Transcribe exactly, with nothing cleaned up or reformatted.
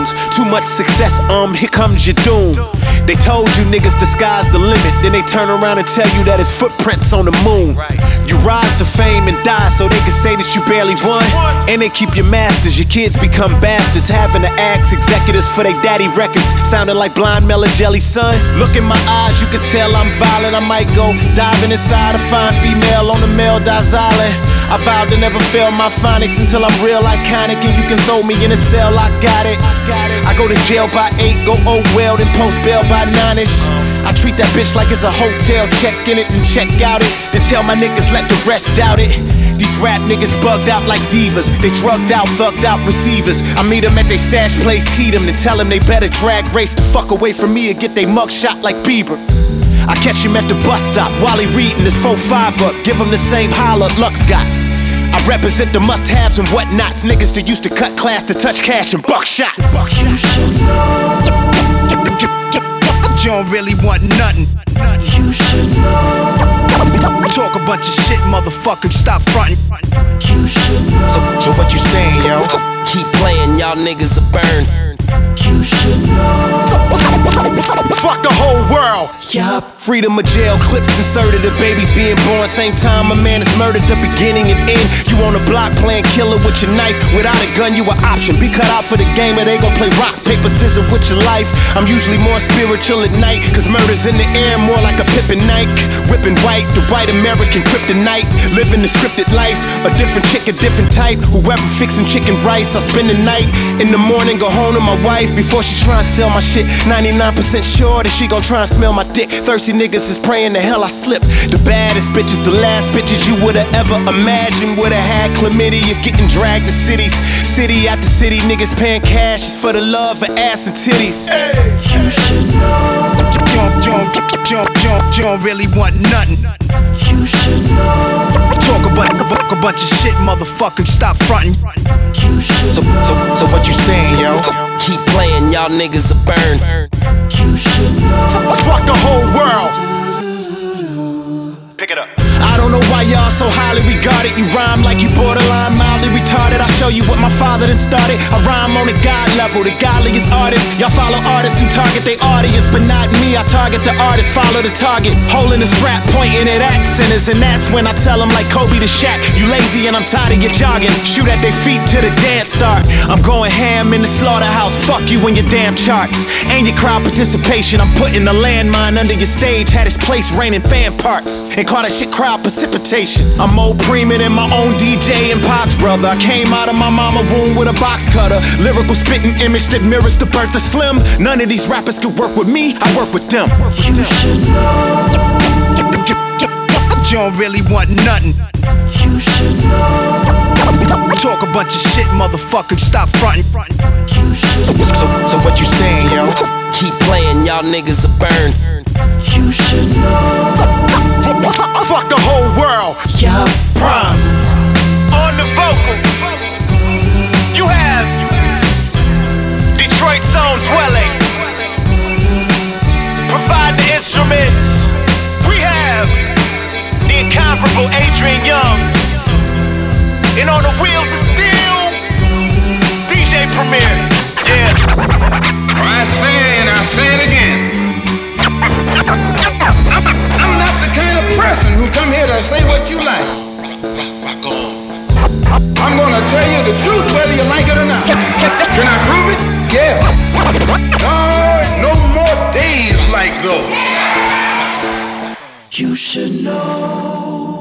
balloons. Too much success, um, here comes your doom. They told you niggas the sky's the limit, then they turn around and tell you that it's footprints on the moon. You rise to fame and die so they can say that you barely won. And they keep your masters, your kids become bastards, having to ask executives for their daddy records, sounding like Blind Mellow Jelly, son. Look in my eyes, you can tell I'm violent. I might go diving inside a fine female on the Maldives Island. I vowed to never fail my phonics until I'm real iconic, and you can throw me in a cell, I got it. I go to jail by eight, go oh well, then post bail by nine-ish. I treat that bitch like it's a hotel, check in it, then check out it, then tell my niggas let the rest doubt it. These rap niggas bugged out like divas, they drugged out, thugged out receivers. I meet them at they stash place, heat them, then tell them they better drag race the fuck away from me or get they mug shot like Bieber. I catch him at the bus stop while he reading his four five up, give him the same holler Lux got. I represent the must-haves and whatnots, niggas that used to cut class to touch cash and buckshots. You should know. You don't really want nothing. You should know. Talk a bunch of shit, motherfucker, stop frontin'. You should know. So, so what you saying, yo? Keep playing, y'all niggas are burned. You should know. Fuck the whole world. Yup. Freedom of jail, clips inserted, the babies being born. Same time a man is murdered, the beginning and end. You on the block playing killer with your knife. Without a gun, you an option. Be cut out for the game or they gon' play rock, paper, scissors with your life. I'm usually more spiritual at night, cause murder's in the air, more like a Pippin Nike. Whipping white, the white American kryptonite. Living the scripted life, a different chick, a different type. Whoever fixing chicken rice, I'll spend the night. In the morning, go home to my wife before she try and sell my shit. ninety-nine percent sure that she gon' try and smell my dick. Thirsty niggas is praying the hell I slip. The baddest bitches, the last bitches you would've ever imagined would've had chlamydia, getting dragged to cities. City after city, niggas paying cash for the love of ass and titties. Hey. You should know. Don't, don't, don't, don't, don't really want nothing. You should know. Talk a bunch, a bunch of shit, motherfucker, stop frontin'. You should So, know. so, so what you saying, yo? Keep playing, y'all niggas are burned. You should know. Fuck the whole world. Pick it up. I don't know why y'all so highly regarded. You rhyme like you borderline mildly retarded. I'll show you what my father done started. I rhyme on a God level, the godliest artist. Y'all follow artists who target their audience, but not me. I target the artist, follow the target. Holding the strap, pointing at accents, and that's when I tell them like Kobe to Shaq, you lazy and I'm tired of your jogging. Shoot at their feet till the dance start. I'm going ham in the slaughterhouse. Fuck you and your damn charts and your crowd participation. I'm putting a landmine under your stage. Had his place raining fan parts and call that shit crowd precipitation. I'm more premium than my own D J and Pops brother. I came out of my mama womb with a box cutter. Lyrical spitting image that mirrors the birth of Slim. None of these rappers could work with me, I work with them. You should know. You don't really want nothing. You should know. Talk a bunch of shit, motherfucker, stop frontin'. You should So, so, so what you saying, yo? Keep playing, y'all niggas are burned. You should know. Fuck the whole world. Yup. Prime on the vocals. You have Detroit's own Dwelling. Provide the instruments. We have the incomparable Adrian Young. And on the wheels of steel, D J Premier. Yeah. I say and I say it again. I'm not the kind of person who come here to say what you like. Rock on. I'm gonna tell you the truth whether you like it or not. Can I prove it? Yes. No, no more days like those. You should know.